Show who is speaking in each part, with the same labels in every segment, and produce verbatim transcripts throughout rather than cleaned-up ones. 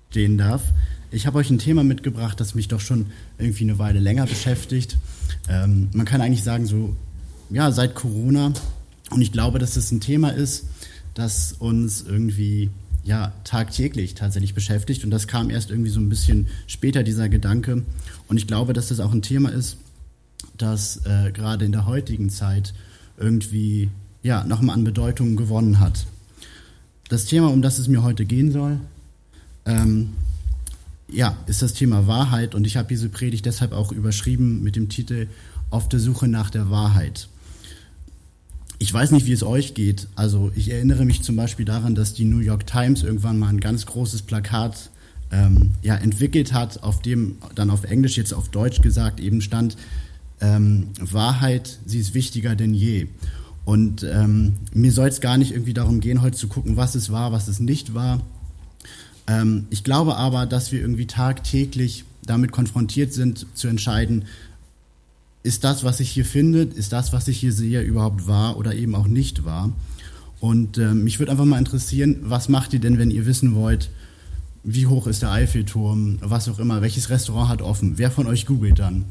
Speaker 1: stehen darf. Ich habe euch ein Thema mitgebracht, das mich doch schon irgendwie eine Weile länger beschäftigt. Ähm, man kann eigentlich sagen, so ja, seit Corona. Und ich glaube, dass das ein Thema ist, das uns irgendwie ja tagtäglich tatsächlich beschäftigt. Und das kam erst irgendwie so ein bisschen später, dieser Gedanke. Und ich glaube, dass das auch ein Thema ist, das äh, gerade in der heutigen Zeit irgendwie ja nochmal an Bedeutung gewonnen hat. Das Thema, um das es mir heute gehen soll, ähm, ja, ist das Thema Wahrheit. Und ich habe diese Predigt deshalb auch überschrieben mit dem Titel Auf der Suche nach der Wahrheit. Ich weiß nicht, wie es euch geht. Also ich erinnere mich zum Beispiel daran, dass die New York Times irgendwann mal ein ganz großes Plakat ähm, ja, entwickelt hat, auf dem dann auf Englisch, jetzt auf Deutsch gesagt, eben stand, ähm, Wahrheit, sie ist wichtiger denn je. Und ähm, mir soll es gar nicht irgendwie darum gehen, heute zu gucken, was es war, was es nicht war. Ähm, ich glaube aber, dass wir irgendwie tagtäglich damit konfrontiert sind, zu entscheiden, ist das, was ich hier finde, ist das, was ich hier sehe, überhaupt wahr oder eben auch nicht wahr? Und äh, mich würde einfach mal interessieren, was macht ihr denn, wenn ihr wissen wollt, wie hoch ist der Eiffelturm, was auch immer, welches Restaurant hat offen? Wer von euch googelt dann?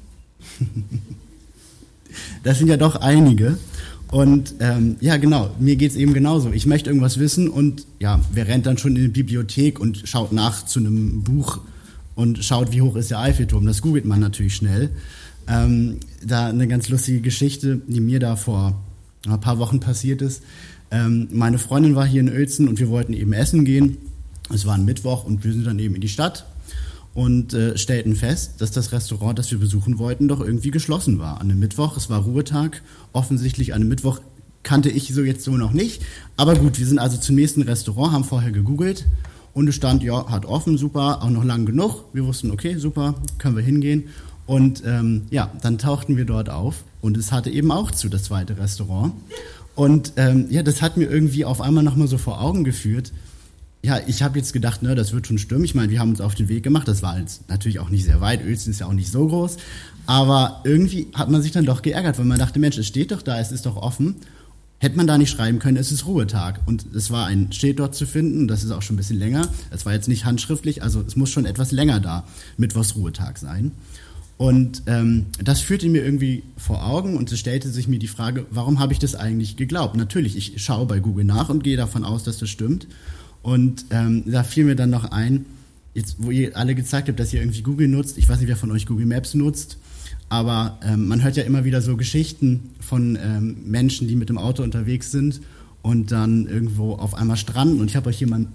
Speaker 1: Das sind ja doch einige. Und ähm, ja, genau, mir geht's eben genauso. Ich möchte irgendwas wissen und ja, wer rennt dann schon in die Bibliothek und schaut nach zu einem Buch und schaut, wie hoch ist der Eiffelturm? Das googelt man natürlich schnell. Ähm, da eine ganz lustige Geschichte, die mir da vor ein paar Wochen passiert ist. Ähm, meine Freundin war hier in Uelzen und wir wollten eben essen gehen. Es war ein Mittwoch und wir sind dann eben in die Stadt und äh, stellten fest, dass das Restaurant, das wir besuchen wollten, doch irgendwie geschlossen war. An einem Mittwoch, es war Ruhetag, offensichtlich an einem Mittwoch kannte ich so jetzt so noch nicht. Aber gut, wir sind also zum nächsten Restaurant, haben vorher gegoogelt und es stand, ja, hat offen, super, auch noch lang genug. Wir wussten, okay, super, können wir hingehen. Und ähm, ja, dann tauchten wir dort auf und es hatte eben auch zu, das zweite Restaurant. Und ähm, ja, das hat mir irgendwie auf einmal nochmal so vor Augen geführt. Ja, ich habe jetzt gedacht, ne, das wird schon stimmen. Ich meine, wir haben uns auf den Weg gemacht. Das war jetzt natürlich auch nicht sehr weit. Uelzen ist ja auch nicht so groß. Aber irgendwie hat man sich dann doch geärgert, weil man dachte, Mensch, es steht doch da, es ist doch offen. Hätte man da nicht schreiben können, es ist Ruhetag. Und es war ein Schild dort zu finden. Das ist auch schon ein bisschen länger. Es war jetzt nicht handschriftlich, also es muss schon etwas länger da Mittwochs Ruhetag sein. Und ähm, das führte mir irgendwie vor Augen und es stellte sich mir die Frage, warum habe ich das eigentlich geglaubt? Natürlich, ich schaue bei Google nach und gehe davon aus, dass das stimmt. Und ähm, da fiel mir dann noch ein, jetzt wo ihr alle gezeigt habt, dass ihr irgendwie Google nutzt, ich weiß nicht, wer von euch Google Maps nutzt, aber ähm, man hört ja immer wieder so Geschichten von ähm, Menschen, die mit dem Auto unterwegs sind und dann irgendwo auf einmal stranden. Und ich habe euch hier mal ein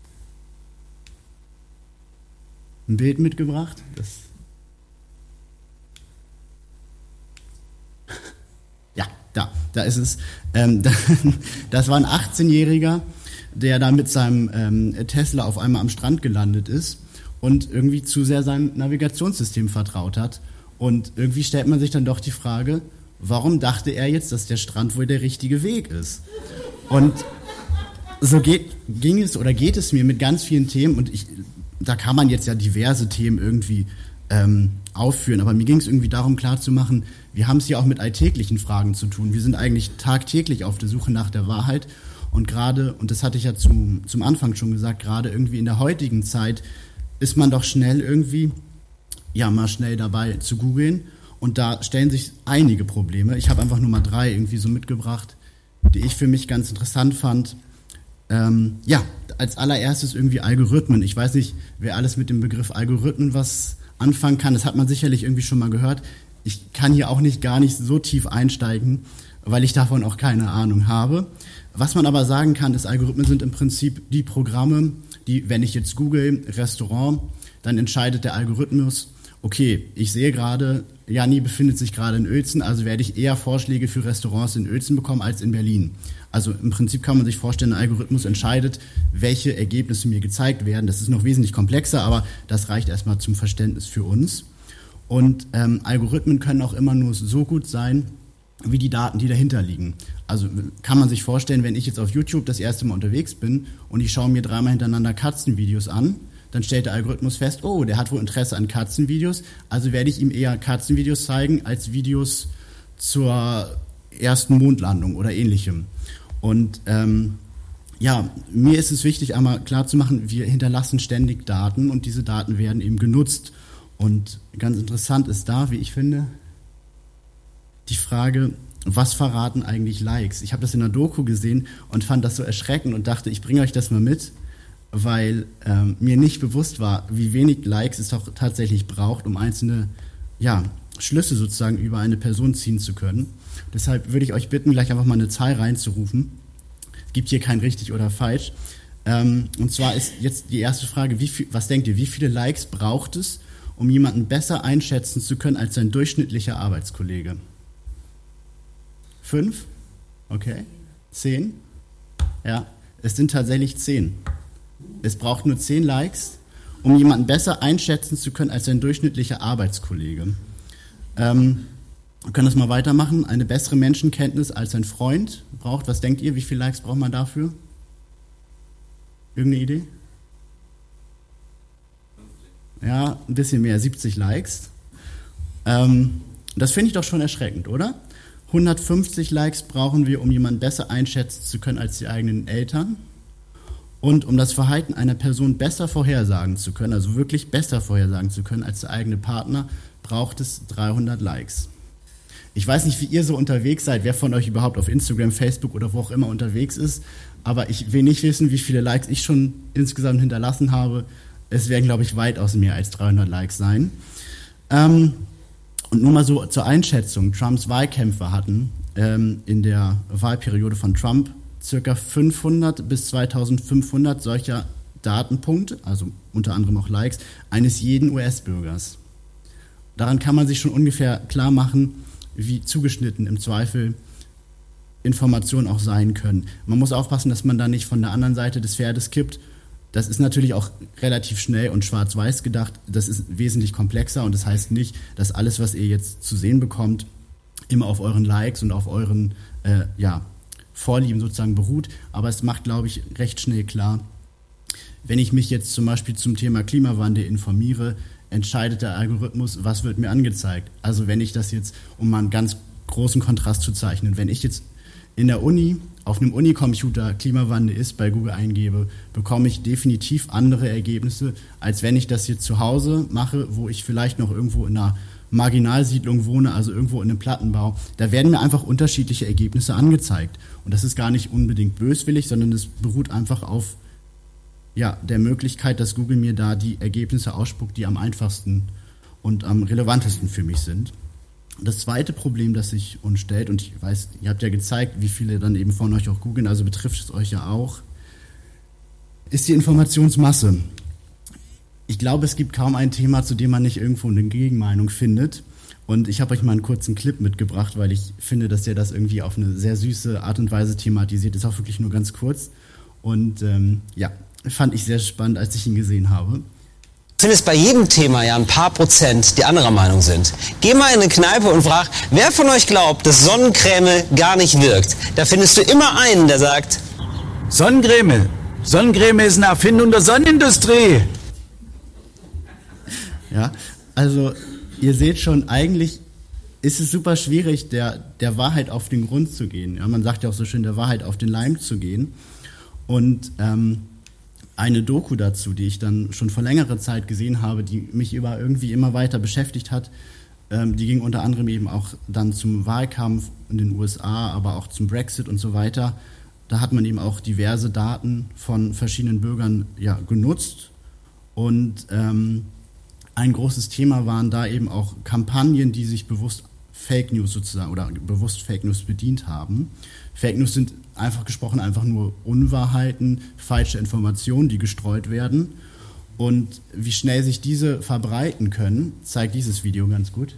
Speaker 1: Bild mitgebracht, das Ja, da, da ist es. Ähm, das war ein achtzehnjähriger, der da mit seinem ähm, Tesla auf einmal am Strand gelandet ist und irgendwie zu sehr seinem Navigationssystem vertraut hat. Und irgendwie stellt man sich dann doch die Frage, warum dachte er jetzt, dass der Strand wohl der richtige Weg ist? Und so geht, ging es oder geht es mir mit ganz vielen Themen und ich, da kann man jetzt ja diverse Themen irgendwie ähm, aufführen, aber mir ging es irgendwie darum klarzumachen, wir haben es ja auch mit alltäglichen Fragen zu tun. Wir sind eigentlich tagtäglich auf der Suche nach der Wahrheit und gerade, und das hatte ich ja zum, zum Anfang schon gesagt, gerade irgendwie in der heutigen Zeit ist man doch schnell irgendwie, ja mal schnell dabei zu googeln und da stellen sich einige Probleme. Ich habe einfach nur mal drei irgendwie so mitgebracht, die ich für mich ganz interessant fand. Ähm, ja, als allererstes irgendwie Algorithmen. Ich weiß nicht, wer alles mit dem Begriff Algorithmen was anfangen kann, das hat man sicherlich irgendwie schon mal gehört. Ich kann hier auch nicht gar nicht so tief einsteigen, weil ich davon auch keine Ahnung habe. Was man aber sagen kann, ist, Algorithmen sind im Prinzip die Programme, die, wenn ich jetzt google Restaurant, dann entscheidet der Algorithmus, okay, ich sehe gerade, Janni befindet sich gerade in Uelzen, also werde ich eher Vorschläge für Restaurants in Uelzen bekommen als in Berlin. Also im Prinzip kann man sich vorstellen, ein Algorithmus entscheidet, welche Ergebnisse mir gezeigt werden. Das ist noch wesentlich komplexer, aber das reicht erstmal zum Verständnis für uns. Und ähm, Algorithmen können auch immer nur so gut sein, wie die Daten, die dahinter liegen. Also kann man sich vorstellen, wenn ich jetzt auf YouTube das erste Mal unterwegs bin und ich schaue mir dreimal hintereinander Katzenvideos an, dann stellt der Algorithmus fest, oh, der hat wohl Interesse an Katzenvideos, also werde ich ihm eher Katzenvideos zeigen als Videos zur ersten Mondlandung oder ähnlichem. Und ähm, ja, mir ist es wichtig, einmal klarzumachen, wir hinterlassen ständig Daten und diese Daten werden eben genutzt. Und ganz interessant ist da, wie ich finde, die Frage, was verraten eigentlich Likes? Ich habe das in der Doku gesehen und fand das so erschreckend und dachte, ich bringe euch das mal mit, weil ähm, mir nicht bewusst war, wie wenig Likes es doch tatsächlich braucht, um einzelne ja, Schlüsse sozusagen über eine Person ziehen zu können. Deshalb würde ich euch bitten, gleich einfach mal eine Zahl reinzurufen. Es gibt hier kein richtig oder falsch. Ähm, und zwar ist jetzt die erste Frage, wie viel, was denkt ihr, wie viele Likes braucht es, um jemanden besser einschätzen zu können als sein durchschnittlicher Arbeitskollege? Fünf? Okay. Zehn? Ja, es sind tatsächlich zehn. Es braucht nur zehn Likes, um jemanden besser einschätzen zu können als sein durchschnittlicher Arbeitskollege. Ähm, wir können das mal weitermachen. Eine bessere Menschenkenntnis als ein Freund braucht. Was denkt ihr, wie viele Likes braucht man dafür? Irgendeine Idee? Ja, ein bisschen mehr, siebzig Likes. Ähm, das finde ich doch schon erschreckend, oder? hundertfünfzig Likes brauchen wir, um jemanden besser einschätzen zu können als die eigenen Eltern. Und um das Verhalten einer Person besser vorhersagen zu können, also wirklich besser vorhersagen zu können als der eigene Partner, braucht es dreihundert Likes. Ich weiß nicht, wie ihr so unterwegs seid, wer von euch überhaupt auf Instagram, Facebook oder wo auch immer unterwegs ist, aber ich will nicht wissen, wie viele Likes ich schon insgesamt hinterlassen habe. Es werden, glaube ich, weitaus mehr als dreihundert Likes sein. Ähm, und nur mal so zur Einschätzung, Trumps Wahlkämpfer hatten ähm, in der Wahlperiode von Trump circa fünfhundert bis zweitausendfünfhundert solcher Datenpunkte, also unter anderem auch Likes, eines jeden U S-Bürgers. Daran kann man sich schon ungefähr klar machen, wie zugeschnitten im Zweifel Informationen auch sein können. Man muss aufpassen, dass man da nicht von der anderen Seite des Pferdes kippt. Das ist natürlich auch relativ schnell und schwarz-weiß gedacht. Das ist wesentlich komplexer und das heißt nicht, dass alles, was ihr jetzt zu sehen bekommt, immer auf euren Likes und auf euren äh, ja, Vorlieben sozusagen beruht. Aber es macht, glaube ich, recht schnell klar, wenn ich mich jetzt zum Beispiel zum Thema Klimawandel informiere, entscheidet der Algorithmus, was wird mir angezeigt. Also wenn ich das jetzt, um mal einen ganz großen Kontrast zu zeichnen, wenn ich jetzt in der Uni auf einem Unicomputer Klimawandel ist bei Google eingebe, bekomme ich definitiv andere Ergebnisse, als wenn ich das jetzt zu Hause mache, wo ich vielleicht noch irgendwo in einer Marginalsiedlung wohne, also irgendwo in einem Plattenbau. Da werden mir einfach unterschiedliche Ergebnisse angezeigt. Und das ist gar nicht unbedingt böswillig, sondern es beruht einfach auf ja, der Möglichkeit, dass Google mir da die Ergebnisse ausspuckt, die am einfachsten und am relevantesten für mich sind. Das zweite Problem, das sich uns stellt, und ich weiß, ihr habt ja gezeigt, wie viele dann eben von euch auch googeln, also betrifft es euch ja auch, ist die Informationsmasse. Ich glaube, es gibt kaum ein Thema, zu dem man nicht irgendwo eine Gegenmeinung findet. Und ich habe euch mal einen kurzen Clip mitgebracht, weil ich finde, dass der das irgendwie auf eine sehr süße Art und Weise thematisiert. Ist auch wirklich nur ganz kurz. Und ähm, ja, fand ich sehr spannend, als ich ihn gesehen habe.
Speaker 2: Du findest bei jedem Thema ja ein paar Prozent, die anderer Meinung sind. Geh mal in eine Kneipe und frag, wer von euch glaubt, dass Sonnencreme gar nicht wirkt? Da findest du immer einen, der sagt,
Speaker 3: Sonnencreme. Sonnencreme ist eine Erfindung der Sonnenindustrie.
Speaker 1: Ja, also ihr seht schon, eigentlich ist es super schwierig, der, der Wahrheit auf den Grund zu gehen. Ja, man sagt ja auch so schön, der Wahrheit auf den Leim zu gehen. Und ähm, eine Doku dazu, die ich dann schon vor längerer Zeit gesehen habe, die mich über irgendwie immer weiter beschäftigt hat, ähm, die ging unter anderem eben auch dann zum Wahlkampf in den U S A, aber auch zum Brexit und so weiter. Da hat man eben auch diverse Daten von verschiedenen Bürgern ja, genutzt und ähm, ein großes Thema waren da eben auch Kampagnen, die sich bewusst Fake News sozusagen oder bewusst Fake News bedient haben. Fake News sind einfach gesprochen einfach nur Unwahrheiten, falsche Informationen, die gestreut werden. Und wie schnell sich diese verbreiten können, zeigt dieses Video ganz gut.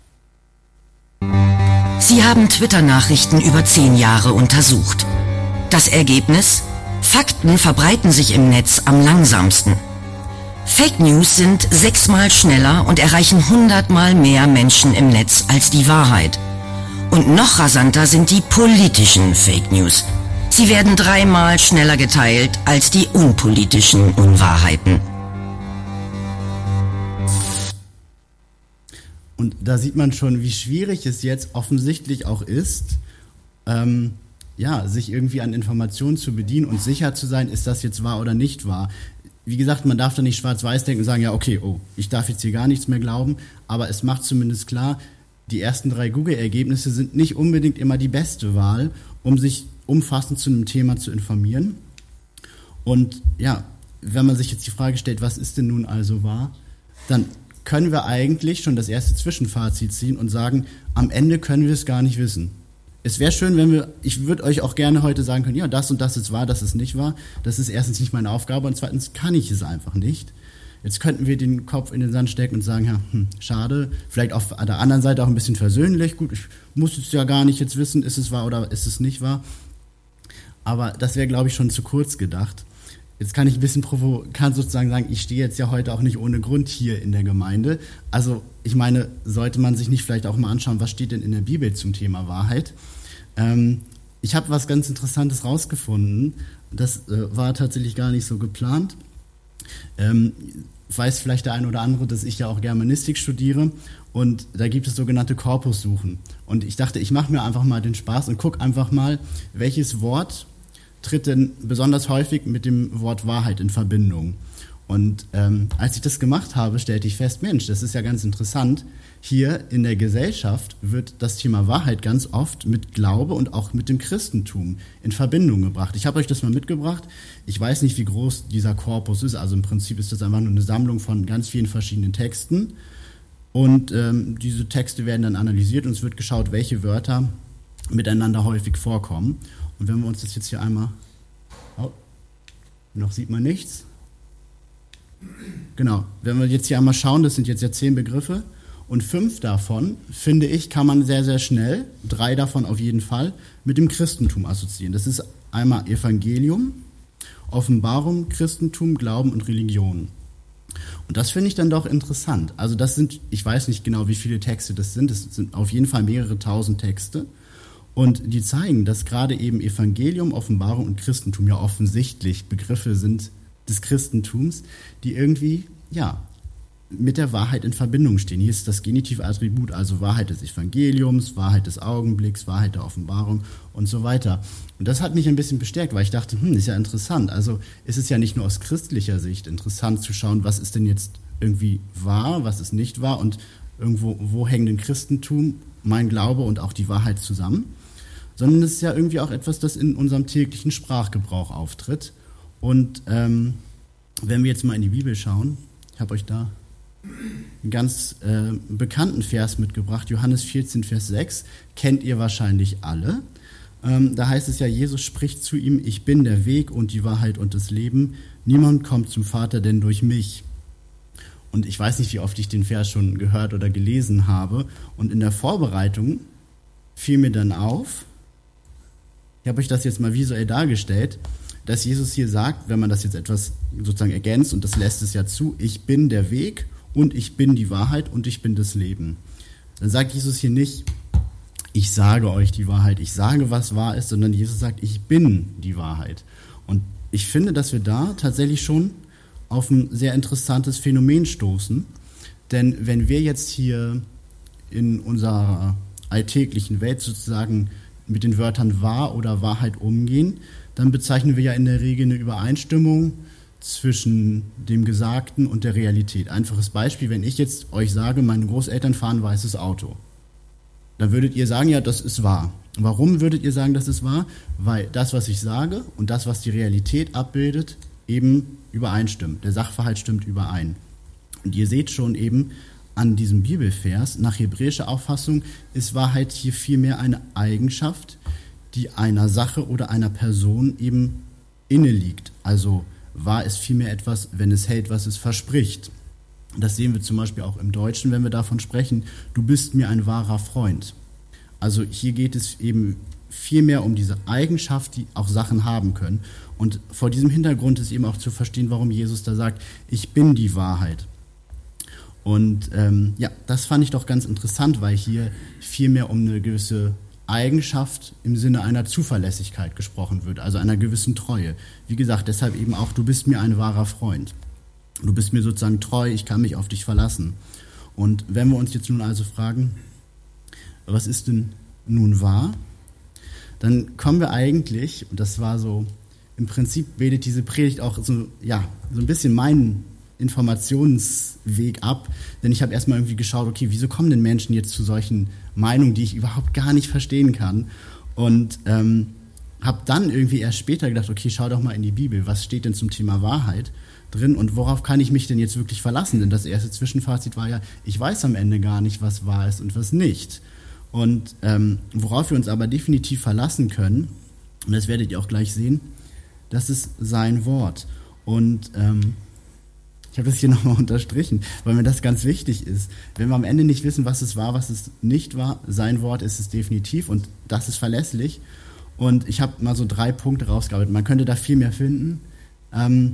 Speaker 4: Sie haben Twitter-Nachrichten über zehn Jahre untersucht. Das Ergebnis? Fakten verbreiten sich im Netz am langsamsten. Fake News sind sechsmal schneller und erreichen hundertmal mehr Menschen im Netz als die Wahrheit. Und noch rasanter sind die politischen Fake News. Sie werden dreimal schneller geteilt als die unpolitischen Unwahrheiten.
Speaker 1: Und da sieht man schon, wie schwierig es jetzt offensichtlich auch ist, ähm, ja, sich irgendwie an Informationen zu bedienen und sicher zu sein, ist das jetzt wahr oder nicht wahr. Wie gesagt, man darf da nicht schwarz-weiß denken und sagen, ja, okay, oh, ich darf jetzt hier gar nichts mehr glauben, aber es macht zumindest klar, die ersten drei Google-Ergebnisse sind nicht unbedingt immer die beste Wahl, um sich umfassend zu einem Thema zu informieren. Und ja, wenn man sich jetzt die Frage stellt, was ist denn nun also wahr, dann können wir eigentlich schon das erste Zwischenfazit ziehen und sagen, am Ende können wir es gar nicht wissen. Es wäre schön, wenn wir, ich würde euch auch gerne heute sagen können, ja, das und das ist wahr, das ist nicht wahr. Das ist erstens nicht meine Aufgabe und zweitens kann ich es einfach nicht. Jetzt könnten wir den Kopf in den Sand stecken und sagen, ja, hm, schade, vielleicht auf der anderen Seite auch ein bisschen versöhnlich. Gut, ich muss es ja gar nicht jetzt wissen, ist es wahr oder ist es nicht wahr. Aber das wäre, glaube ich, schon zu kurz gedacht. Jetzt kann ich ein bisschen provokant sozusagen sagen, ich stehe jetzt ja heute auch nicht ohne Grund hier in der Gemeinde. Also ich meine, sollte man sich nicht vielleicht auch mal anschauen, was steht denn in der Bibel zum Thema Wahrheit? Ähm, ich habe was ganz Interessantes rausgefunden. Das äh, war tatsächlich gar nicht so geplant. Ähm, weiß vielleicht der eine oder andere, dass ich ja auch Germanistik studiere und da gibt es sogenannte Korpussuchen. Und ich dachte, ich mache mir einfach mal den Spaß und gucke einfach mal, welches Wort tritt denn besonders häufig mit dem Wort Wahrheit in Verbindung. Und ähm, als ich das gemacht habe, stellte ich fest, Mensch, das ist ja ganz interessant. Hier in der Gesellschaft wird das Thema Wahrheit ganz oft mit Glaube und auch mit dem Christentum in Verbindung gebracht. Ich habe euch das mal mitgebracht. Ich weiß nicht, wie groß dieser Korpus ist. Also im Prinzip ist das einfach nur eine Sammlung von ganz vielen verschiedenen Texten. Und ähm, diese Texte werden dann analysiert und es wird geschaut, welche Wörter miteinander häufig vorkommen. Und wenn wir uns das jetzt hier einmal... Oh, noch sieht man nichts. Genau, wenn wir jetzt hier einmal schauen, das sind jetzt ja zehn Begriffe und fünf davon, finde ich, kann man sehr, sehr schnell, drei davon auf jeden Fall, mit dem Christentum assoziieren. Das ist einmal Evangelium, Offenbarung, Christentum, Glauben und Religion. Und das finde ich dann doch interessant. Also das sind, ich weiß nicht genau, wie viele Texte das sind, das sind auf jeden Fall mehrere tausend Texte. Und die zeigen, dass gerade eben Evangelium, Offenbarung und Christentum ja offensichtlich Begriffe sind des Christentums, die irgendwie, ja, mit der Wahrheit in Verbindung stehen. Hier ist das genitive Attribut, also Wahrheit des Evangeliums, Wahrheit des Augenblicks, Wahrheit der Offenbarung und so weiter. Und das hat mich ein bisschen bestärkt, weil ich dachte, hm, ist ja interessant. Also ist es ja nicht nur aus christlicher Sicht interessant zu schauen, was ist denn jetzt irgendwie wahr, was ist nicht wahr und irgendwo, wo hängen denn Christentum, mein Glaube und auch die Wahrheit zusammen, sondern es ist ja irgendwie auch etwas, das in unserem täglichen Sprachgebrauch auftritt. Und ähm, wenn wir jetzt mal in die Bibel schauen, ich habe euch da einen ganz äh, bekannten Vers mitgebracht, Johannes vierzehn, Vers sechs, kennt ihr wahrscheinlich alle. Ähm, da heißt es ja, Jesus spricht zu ihm, ich bin der Weg und die Wahrheit und das Leben, niemand kommt zum Vater, denn durch mich. Und ich weiß nicht, wie oft ich den Vers schon gehört oder gelesen habe. Und in der Vorbereitung fiel mir dann auf, ich habe euch das jetzt mal visuell dargestellt, dass Jesus hier sagt, wenn man das jetzt etwas sozusagen ergänzt, und das lässt es ja zu, ich bin der Weg und ich bin die Wahrheit und ich bin das Leben. Dann sagt Jesus hier nicht, ich sage euch die Wahrheit, ich sage, was wahr ist, sondern Jesus sagt, ich bin die Wahrheit. Und ich finde, dass wir da tatsächlich schon auf ein sehr interessantes Phänomen stoßen, denn wenn wir jetzt hier in unserer alltäglichen Welt sozusagen mit den Wörtern wahr oder Wahrheit umgehen, dann bezeichnen wir ja in der Regel eine Übereinstimmung zwischen dem Gesagten und der Realität. Einfaches Beispiel, wenn ich jetzt euch sage, meine Großeltern fahren ein weißes Auto, dann würdet ihr sagen, ja, das ist wahr. Warum würdet ihr sagen, das ist wahr? Weil das, was ich sage und das, was die Realität abbildet, eben übereinstimmt. Der Sachverhalt stimmt überein. Und ihr seht schon eben an diesem Bibelvers, nach hebräischer Auffassung ist Wahrheit hier vielmehr eine Eigenschaft, die einer Sache oder einer Person eben inne liegt. Also wahr ist vielmehr etwas, wenn es hält, was es verspricht. Das sehen wir zum Beispiel auch im Deutschen, wenn wir davon sprechen, du bist mir ein wahrer Freund. Also hier geht es eben vielmehr um diese Eigenschaft, die auch Sachen haben können. Und vor diesem Hintergrund ist eben auch zu verstehen, warum Jesus da sagt, ich bin die Wahrheit. Und ähm, ja, das fand ich doch ganz interessant, weil hier vielmehr um eine gewisse Eigenschaft im Sinne einer Zuverlässigkeit gesprochen wird, also einer gewissen Treue. Wie gesagt, deshalb eben auch, du bist mir ein wahrer Freund. Du bist mir sozusagen treu, ich kann mich auf dich verlassen. Und wenn wir uns jetzt nun also fragen, was ist denn nun wahr, dann kommen wir eigentlich, und das war so, im Prinzip bildet diese Predigt auch so, ja, so ein bisschen meinen Informationsweg ab, denn ich habe erstmal irgendwie geschaut, okay, wieso kommen denn Menschen jetzt zu solchen Meinungen, die ich überhaupt gar nicht verstehen kann, und ähm, habe dann irgendwie erst später gedacht, okay, schau doch mal in die Bibel, was steht denn zum Thema Wahrheit drin und worauf kann ich mich denn jetzt wirklich verlassen? Denn das erste Zwischenfazit war ja, ich weiß am Ende gar nicht, was wahr ist und was nicht. Und ähm, worauf wir uns aber definitiv verlassen können, und das werdet ihr auch gleich sehen, das ist sein Wort. Und ähm, ich habe das hier nochmal unterstrichen, weil mir das ganz wichtig ist. Wenn wir am Ende nicht wissen, was es war, was es nicht war, sein Wort ist es definitiv und das ist verlässlich. Und ich habe mal so drei Punkte rausgearbeitet. Man könnte da viel mehr finden. Ähm,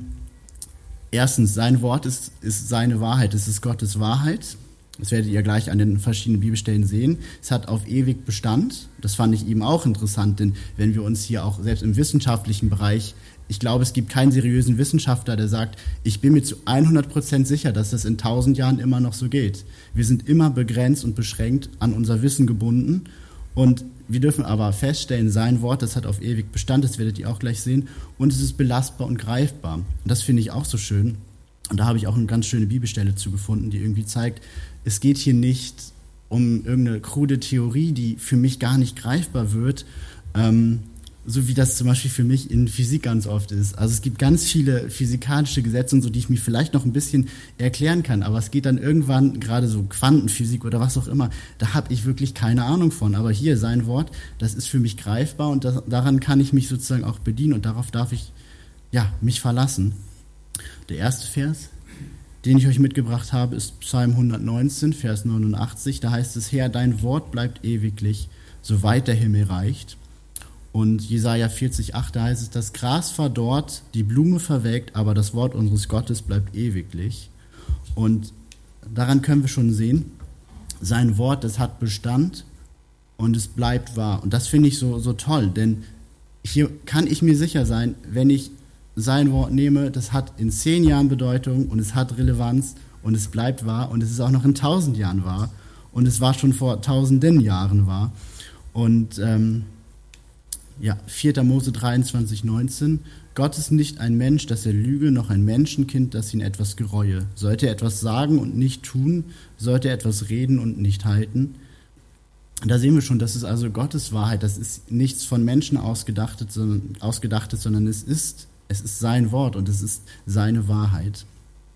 Speaker 1: erstens, sein Wort ist, ist seine Wahrheit. Es ist Gottes Wahrheit. Das werdet ihr gleich an den verschiedenen Bibelstellen sehen. Es hat auf ewig Bestand. Das fand ich eben auch interessant, denn wenn wir uns hier auch selbst im wissenschaftlichen Bereich, ich glaube, es gibt keinen seriösen Wissenschaftler, der sagt, ich bin mir zu hundert Prozent sicher, dass das in tausend Jahren immer noch so geht. Wir sind immer begrenzt und beschränkt an unser Wissen gebunden und wir dürfen aber feststellen, sein Wort, das hat auf ewig Bestand, das werdet ihr auch gleich sehen, und es ist belastbar und greifbar. Und das finde ich auch so schön. Und da habe ich auch eine ganz schöne Bibelstelle zu gefunden, die irgendwie zeigt, es geht hier nicht um irgendeine krude Theorie, die für mich gar nicht greifbar wird, ähm, so wie das zum Beispiel für mich in Physik ganz oft ist. Also es gibt ganz viele physikalische Gesetze und so, die ich mir vielleicht noch ein bisschen erklären kann, aber es geht dann irgendwann, gerade so Quantenphysik oder was auch immer, da habe ich wirklich keine Ahnung von. Aber hier, sein Wort, das ist für mich greifbar und das, daran kann ich mich sozusagen auch bedienen und darauf darf ich ja, mich verlassen. Der erste Vers, den ich euch mitgebracht habe, ist Psalm hundertneunzehn, Vers neunundachtzig. Da heißt es, Herr, dein Wort bleibt ewiglich, soweit der Himmel reicht. Und Jesaja vierzig, acht, da heißt es, das Gras verdorrt, die Blume verwelkt, aber das Wort unseres Gottes bleibt ewiglich. Und daran können wir schon sehen, sein Wort, das hat Bestand und es bleibt wahr. Und das finde ich so, so toll, denn hier kann ich mir sicher sein, wenn ich sein Wort nehme, das hat in zehn Jahren Bedeutung und es hat Relevanz und es bleibt wahr und es ist auch noch in tausend Jahren wahr und es war schon vor tausenden Jahren wahr. Und ähm, ja, vierter Mose dreiundzwanzig, neunzehn, Gott ist nicht ein Mensch, dass er lüge, noch ein Menschenkind, das ihn etwas gereue. Sollte er etwas sagen und nicht tun, sollte er etwas reden und nicht halten. Da sehen wir schon, das ist also Gottes Wahrheit, das ist nichts von Menschen ausgedachtes, sondern, ausgedachtes, sondern es ist Es ist sein Wort und es ist seine Wahrheit.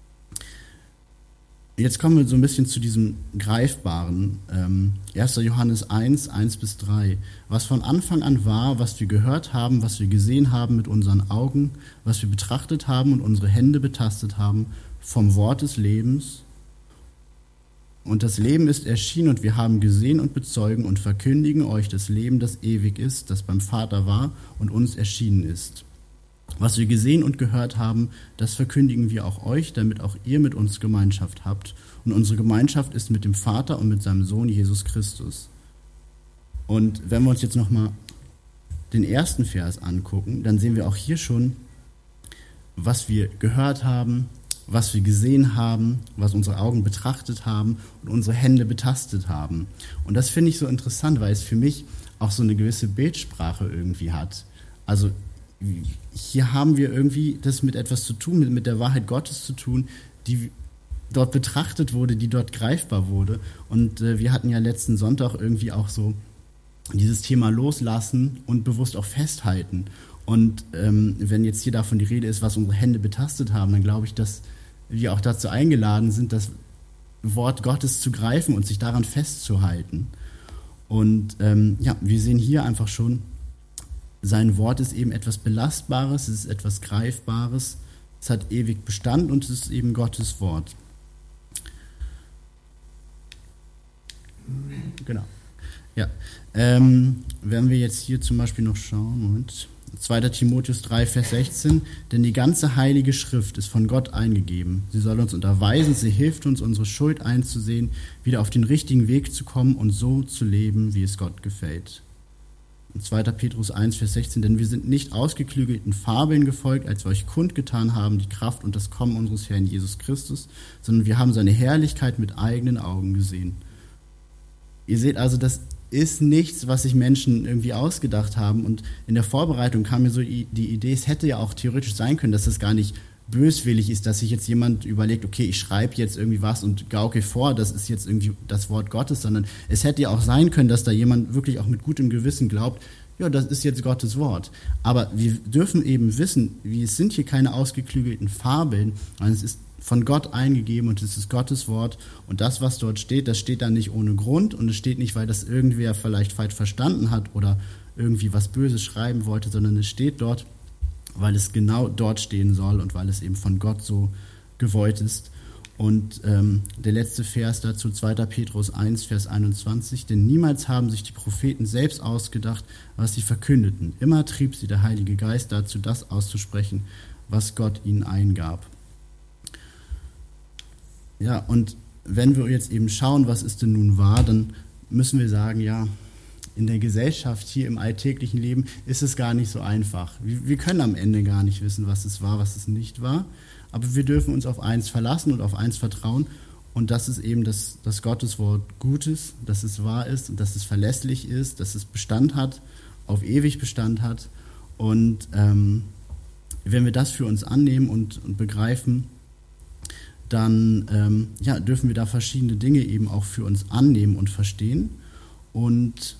Speaker 1: Jetzt kommen wir so ein bisschen zu diesem Greifbaren. Ähm, erster Johannes eins, eins bis drei. Was von Anfang an war, was wir gehört haben, was wir gesehen haben mit unseren Augen, was wir betrachtet haben und unsere Hände betastet haben, vom Wort des Lebens. Und das Leben ist erschienen und wir haben gesehen und bezeugen und verkündigen euch das Leben, das ewig ist, das beim Vater war und uns erschienen ist. Was wir gesehen und gehört haben, das verkündigen wir auch euch, damit auch ihr mit uns Gemeinschaft habt. Und unsere Gemeinschaft ist mit dem Vater und mit seinem Sohn Jesus Christus. Und wenn wir uns jetzt nochmal den ersten Vers angucken, dann sehen wir auch hier schon, was wir gehört haben, was wir gesehen haben, was unsere Augen betrachtet haben und unsere Hände betastet haben. Und das finde ich so interessant, weil es für mich auch so eine gewisse Bildsprache irgendwie hat. Also hier haben wir irgendwie das mit etwas zu tun, mit, mit der Wahrheit Gottes zu tun, die dort betrachtet wurde, die dort greifbar wurde. Und äh, wir hatten ja letzten Sonntag irgendwie auch so dieses Thema loslassen und bewusst auch festhalten. Und ähm, wenn jetzt hier davon die Rede ist, was unsere Hände betastet haben, dann glaube ich, dass wir auch dazu eingeladen sind, das Wort Gottes zu greifen und sich daran festzuhalten. Und ähm, ja, wir sehen hier einfach schon, sein Wort ist eben etwas Belastbares, es ist etwas Greifbares, es hat ewig Bestand und es ist eben Gottes Wort. Genau. Ja. Ähm, wenn wir jetzt hier zum Beispiel noch schauen, Moment, zweiter Timotheus drei, Vers sechzehn, denn die ganze heilige Schrift ist von Gott eingegeben. Sie soll uns unterweisen, sie hilft uns, unsere Schuld einzusehen, wieder auf den richtigen Weg zu kommen und so zu leben, wie es Gott gefällt. zweiter Petrus eins, Vers sechzehn, denn wir sind nicht ausgeklügelten Fabeln gefolgt, als wir euch kundgetan haben, die Kraft und das Kommen unseres Herrn Jesus Christus, sondern wir haben seine Herrlichkeit mit eigenen Augen gesehen. Ihr seht also, dass ist nichts, was sich Menschen irgendwie ausgedacht haben. Und in der Vorbereitung kam mir so die Idee, es hätte ja auch theoretisch sein können, dass das gar nicht böswillig ist, dass sich jetzt jemand überlegt, okay, ich schreibe jetzt irgendwie was und gauke vor, das ist jetzt irgendwie das Wort Gottes, sondern es hätte ja auch sein können, dass da jemand wirklich auch mit gutem Gewissen glaubt, ja, das ist jetzt Gottes Wort. Aber wir dürfen eben wissen, wie es sind hier keine ausgeklügelten Fabeln, sondern es ist von Gott eingegeben und es ist Gottes Wort. Und das, was dort steht, das steht da nicht ohne Grund und es steht nicht, weil das irgendwer vielleicht falsch verstanden hat oder irgendwie was Böses schreiben wollte, sondern es steht dort, weil es genau dort stehen soll und weil es eben von Gott so gewollt ist. Und ähm, der letzte Vers dazu, zweiter Petrus eins, Vers einundzwanzig, denn niemals haben sich die Propheten selbst ausgedacht, was sie verkündeten. Immer trieb sie der Heilige Geist dazu, das auszusprechen, was Gott ihnen eingab. Ja, und wenn wir jetzt eben schauen, was ist denn nun wahr, dann müssen wir sagen, ja, in der Gesellschaft, hier im alltäglichen Leben, ist es gar nicht so einfach. Wir, wir können am Ende gar nicht wissen, was es war, was es nicht war, aber wir dürfen uns auf eins verlassen und auf eins vertrauen und das ist eben, dass das Gotteswort gut ist, dass es wahr ist und dass es verlässlich ist, dass es Bestand hat, auf ewig Bestand hat und ähm, wenn wir das für uns annehmen und, und begreifen, dann ähm, ja, dürfen wir da verschiedene Dinge eben auch für uns annehmen und verstehen. Und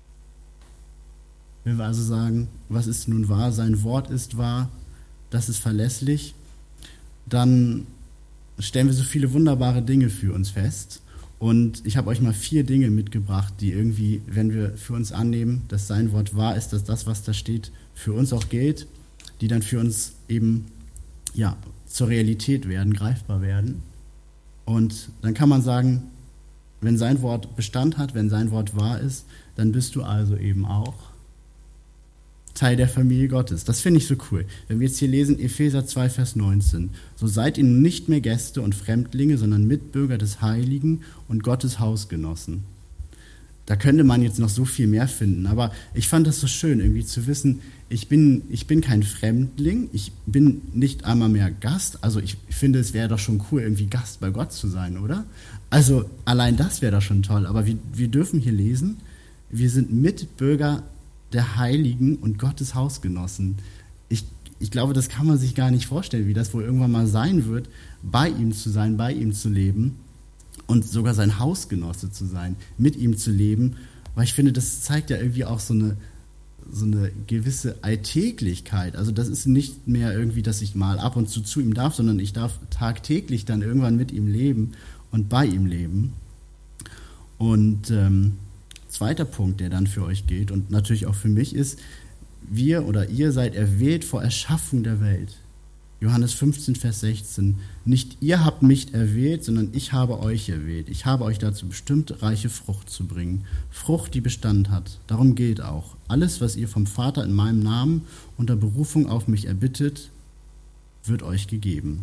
Speaker 1: wenn wir also sagen, was ist nun wahr, sein Wort ist wahr, das ist verlässlich, dann stellen wir so viele wunderbare Dinge für uns fest. Und ich habe euch mal vier Dinge mitgebracht, die irgendwie, wenn wir für uns annehmen, dass sein Wort wahr ist, dass das, was da steht, für uns auch gilt, die dann für uns eben ja, zur Realität werden, greifbar werden. Und dann kann man sagen, wenn sein Wort Bestand hat, wenn sein Wort wahr ist, dann bist du also eben auch Teil der Familie Gottes. Das finde ich so cool. Wenn wir jetzt hier lesen, Epheser zwei, Vers neunzehn, so seid ihr nun nicht mehr Gäste und Fremdlinge, sondern Mitbürger des Heiligen und Gottes Hausgenossen. Da könnte man jetzt noch so viel mehr finden, aber ich fand das so schön, irgendwie zu wissen, ich bin, ich bin kein Fremdling, ich bin nicht einmal mehr Gast, also ich finde, es wäre doch schon cool, irgendwie Gast bei Gott zu sein, oder? Also allein das wäre doch schon toll, aber wir, wir dürfen hier lesen, wir sind Mitbürger der Heiligen und Gottes Hausgenossen. Ich, ich glaube, das kann man sich gar nicht vorstellen, wie das wohl irgendwann mal sein wird, bei ihm zu sein, bei ihm zu leben. Und sogar sein Hausgenosse zu sein, mit ihm zu leben, weil ich finde, das zeigt ja irgendwie auch so eine, so eine gewisse Alltäglichkeit. Also das ist nicht mehr irgendwie, dass ich mal ab und zu zu ihm darf, sondern ich darf tagtäglich dann irgendwann mit ihm leben und bei ihm leben. Und ähm, zweiter Punkt, der dann für euch gilt und natürlich auch für mich ist, wir oder ihr seid erwählt vor Erschaffung der Welt. Johannes fünfzehn, Vers sechzehn. Nicht ihr habt mich erwählt, sondern ich habe euch erwählt. Ich habe euch dazu bestimmt, reiche Frucht zu bringen. Frucht, die Bestand hat. Darum gilt auch. Alles, was ihr vom Vater in meinem Namen unter Berufung auf mich erbittet, wird euch gegeben.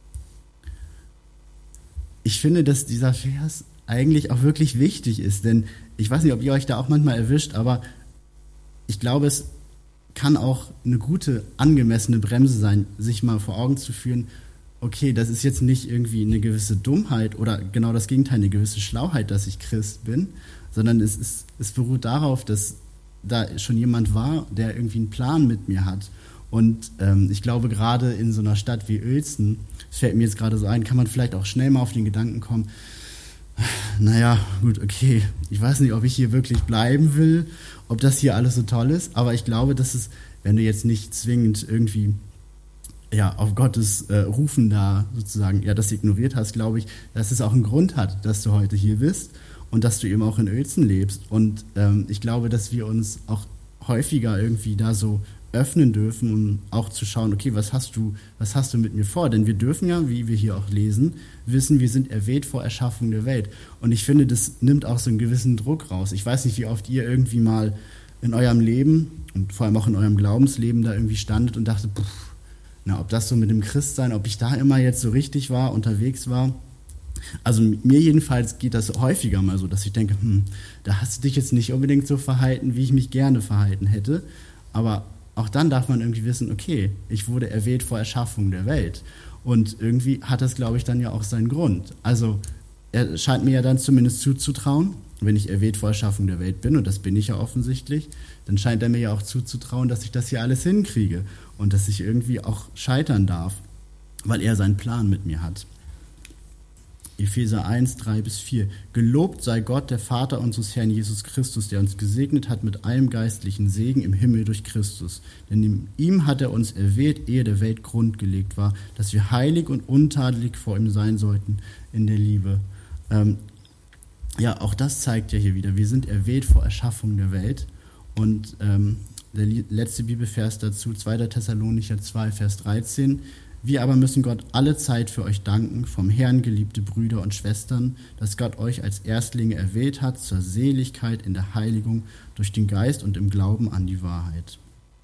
Speaker 1: Ich finde, dass dieser Vers eigentlich auch wirklich wichtig ist, denn ich weiß nicht, ob ihr euch da auch manchmal erwischt, aber ich glaube, es kann auch eine gute, angemessene Bremse sein, sich mal vor Augen zu führen, okay, das ist jetzt nicht irgendwie eine gewisse Dummheit oder genau das Gegenteil, eine gewisse Schlauheit, dass ich Christ bin, sondern es, ist, es beruht darauf, dass da schon jemand war, der irgendwie einen Plan mit mir hat. Und ähm, ich glaube, gerade in so einer Stadt wie Uelzen, das fällt mir jetzt gerade so ein, kann man vielleicht auch schnell mal auf den Gedanken kommen, naja, gut, okay, ich weiß nicht, ob ich hier wirklich bleiben will, ob das hier alles so toll ist, aber ich glaube, dass es, wenn du jetzt nicht zwingend irgendwie ja, auf Gottes äh, Rufen da sozusagen ja, das ignoriert hast, glaube ich, dass es auch einen Grund hat, dass du heute hier bist und dass du eben auch in Uelzen lebst. Und ähm, ich glaube, dass wir uns auch häufiger irgendwie da so öffnen dürfen, um auch zu schauen, okay, was hast du, was hast du mit mir vor? Denn wir dürfen ja, wie wir hier auch lesen, wissen, wir sind erwählt vor Erschaffung der Welt. Und ich finde, das nimmt auch so einen gewissen Druck raus. Ich weiß nicht, wie oft ihr irgendwie mal in eurem Leben und vor allem auch in eurem Glaubensleben da irgendwie standet und dachte, pff, na, ob das so mit dem Christsein, ob ich da immer jetzt so richtig war, unterwegs war. Also mir jedenfalls geht das häufiger mal so, dass ich denke, hm, da hast du dich jetzt nicht unbedingt so verhalten, wie ich mich gerne verhalten hätte. Aber auch dann darf man irgendwie wissen, okay, ich wurde erwählt vor Erschaffung der Welt. Und irgendwie hat das, glaube ich, dann ja auch seinen Grund. Also er scheint mir ja dann zumindest zuzutrauen, wenn ich erwählt vor Erschaffung der Welt bin, und das bin ich ja offensichtlich, dann scheint er mir ja auch zuzutrauen, dass ich das hier alles hinkriege und dass ich irgendwie auch scheitern darf, weil er seinen Plan mit mir hat. Epheser eins, drei bis vier. Gelobt sei Gott, der Vater unseres Herrn Jesus Christus, der uns gesegnet hat mit allem geistlichen Segen im Himmel durch Christus. Denn in ihm hat er uns erwählt, ehe der Welt Grund gelegt war, dass wir heilig und untadelig vor ihm sein sollten in der Liebe. Ähm, ja, auch das zeigt ja hier wieder, wir sind erwählt vor Erschaffung der Welt. Und ähm, der letzte Bibelvers dazu, zweiter Thessalonicher zwei, Vers dreizehn. Wir aber müssen Gott alle Zeit für euch danken, vom Herrn geliebte Brüder und Schwestern, dass Gott euch als Erstlinge erwählt hat zur Seligkeit in der Heiligung durch den Geist und im Glauben an die Wahrheit.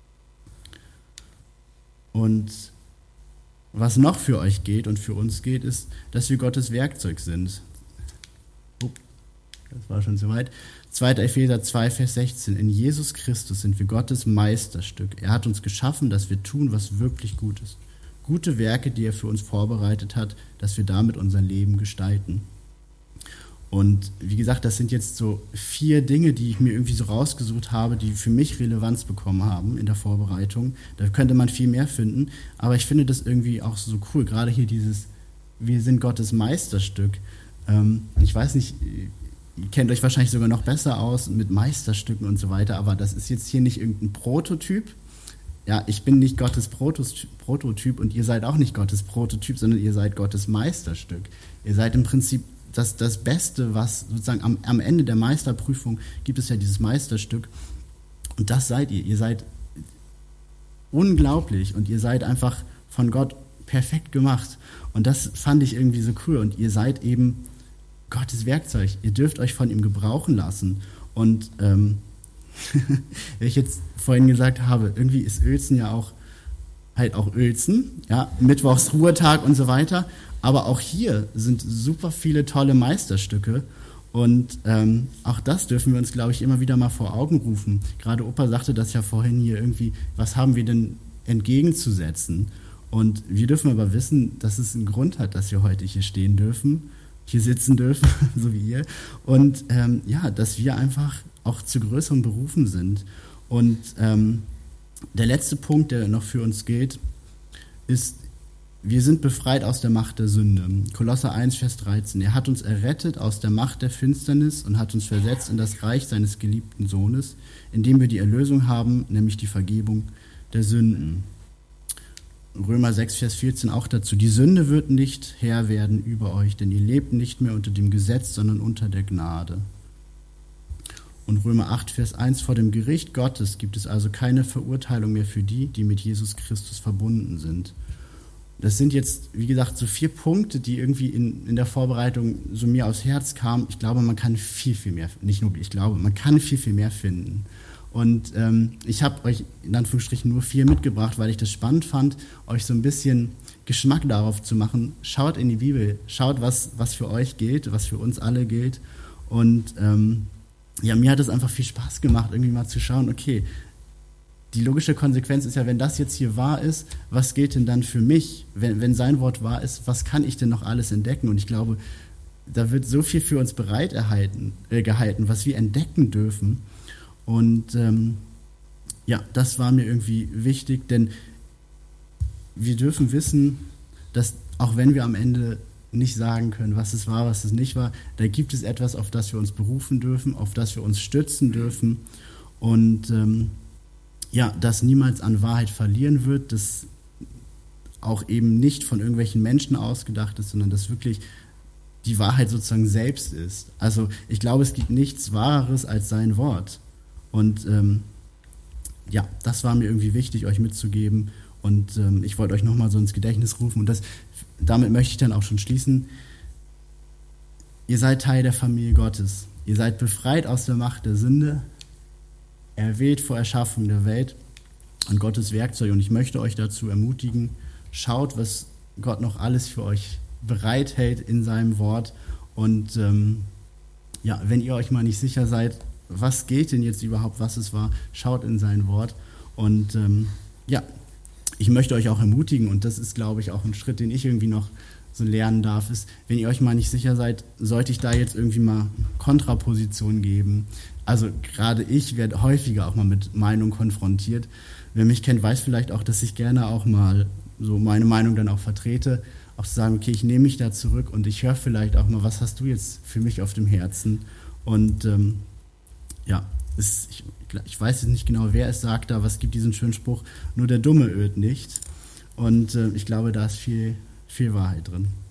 Speaker 1: Und was noch für euch geht und für uns geht, ist, dass wir Gottes Werkzeug sind. Oh, das war schon soweit. zweiter Epheser zwei, Vers sechzehn. In Jesus Christus sind wir Gottes Meisterstück. Er hat uns geschaffen, dass wir tun, was wirklich gut ist. Gute Werke, die er für uns vorbereitet hat, dass wir damit unser Leben gestalten. Und wie gesagt, das sind jetzt so vier Dinge, die ich mir irgendwie so rausgesucht habe, die für mich Relevanz bekommen haben in der Vorbereitung. Da könnte man viel mehr finden, aber ich finde das irgendwie auch so cool. Gerade hier dieses, wir sind Gottes Meisterstück. Ähm, ich weiß nicht, ihr kennt euch wahrscheinlich sogar noch besser aus mit Meisterstücken und so weiter, aber das ist jetzt hier nicht irgendein Prototyp. Ja, ich bin nicht Gottes Prototyp und ihr seid auch nicht Gottes Prototyp, sondern ihr seid Gottes Meisterstück. Ihr seid im Prinzip das, das Beste, was sozusagen am, am Ende der Meisterprüfung gibt es ja dieses Meisterstück. Und das seid ihr. Ihr seid unglaublich und ihr seid einfach von Gott perfekt gemacht. Und das fand ich irgendwie so cool. Und ihr seid eben Gottes Werkzeug. Ihr dürft euch von ihm gebrauchen lassen. Und ähm, wie ich jetzt vorhin gesagt habe, irgendwie ist Uelzen ja auch halt auch Uelzen, ja, Mittwochs Ruhetag und so weiter, aber auch hier sind super viele tolle Meisterstücke und ähm, auch das dürfen wir uns, glaube ich, immer wieder mal vor Augen rufen. Gerade Opa sagte das ja vorhin hier irgendwie, was haben wir denn entgegenzusetzen? Und wir dürfen aber wissen, dass es einen Grund hat, dass wir heute hier stehen dürfen, hier sitzen dürfen, so wie ihr, und ähm, ja, dass wir einfach auch zu größeren Berufen sind. Und ähm, der letzte Punkt, der noch für uns gilt, ist, wir sind befreit aus der Macht der Sünde. Kolosser eins, Vers dreizehn. Er hat uns errettet aus der Macht der Finsternis und hat uns versetzt in das Reich seines geliebten Sohnes, in dem wir die Erlösung haben, nämlich die Vergebung der Sünden. Römer sechs, Vers vierzehn auch dazu. Die Sünde wird nicht Herr werden über euch, denn ihr lebt nicht mehr unter dem Gesetz, sondern unter der Gnade. Und Römer acht, Vers eins, vor dem Gericht Gottes gibt es also keine Verurteilung mehr für die, die mit Jesus Christus verbunden sind. Das sind jetzt, wie gesagt, so vier Punkte, die irgendwie in, in der Vorbereitung so mir aufs Herz kamen. Ich glaube, man kann viel, viel mehr, nicht nur ich glaube, man kann viel, viel mehr finden. Und ähm, ich habe euch in Anführungsstrichen nur vier mitgebracht, weil ich das spannend fand, euch so ein bisschen Geschmack darauf zu machen. Schaut in die Bibel, schaut, was, was für euch gilt, was für uns alle gilt. Und ähm, ja, mir hat es einfach viel Spaß gemacht, irgendwie mal zu schauen, okay, die logische Konsequenz ist ja, wenn das jetzt hier wahr ist, was gilt denn dann für mich? Wenn, wenn sein Wort wahr ist, was kann ich denn noch alles entdecken? Und ich glaube, da wird so viel für uns bereit erhalten, äh, gehalten, was wir entdecken dürfen. Und ähm, ja, das war mir irgendwie wichtig, denn wir dürfen wissen, dass auch wenn wir am Ende nicht sagen können, was es war, was es nicht war, da gibt es etwas, auf das wir uns berufen dürfen, auf das wir uns stützen dürfen und ähm, ja, das niemals an Wahrheit verlieren wird, das auch eben nicht von irgendwelchen Menschen ausgedacht ist, sondern das wirklich die Wahrheit sozusagen selbst ist. Also ich glaube, es gibt nichts Wahreres als sein Wort. Und ähm, ja, das war mir irgendwie wichtig, euch mitzugeben. Und ähm, ich wollte euch nochmal so ins Gedächtnis rufen. Und das, damit möchte ich dann auch schon schließen. Ihr seid Teil der Familie Gottes. Ihr seid befreit aus der Macht der Sünde, erwählt vor Erschaffung der Welt und Gottes Werkzeug. Und ich möchte euch dazu ermutigen, schaut, was Gott noch alles für euch bereithält in seinem Wort. Und ähm, ja, wenn ihr euch mal nicht sicher seid, was gilt denn jetzt überhaupt, was es war, schaut in sein Wort. Und ähm, ja, ich möchte euch auch ermutigen, und das ist, glaube ich, auch ein Schritt, den ich irgendwie noch so lernen darf, ist, wenn ihr euch mal nicht sicher seid, sollte ich da jetzt irgendwie mal Kontraposition geben. Also gerade ich werde häufiger auch mal mit Meinung konfrontiert. Wer mich kennt, weiß vielleicht auch, dass ich gerne auch mal so meine Meinung dann auch vertrete. Auch zu sagen, okay, ich nehme mich da zurück und ich höre vielleicht auch mal, was hast du jetzt für mich auf dem Herzen? Und ähm, ja, es, ich, ich weiß jetzt nicht genau, wer es sagt, aber es gibt diesen schönen Spruch, nur der Dumme irrt nicht. Und äh, ich glaube, da ist viel, viel Wahrheit drin.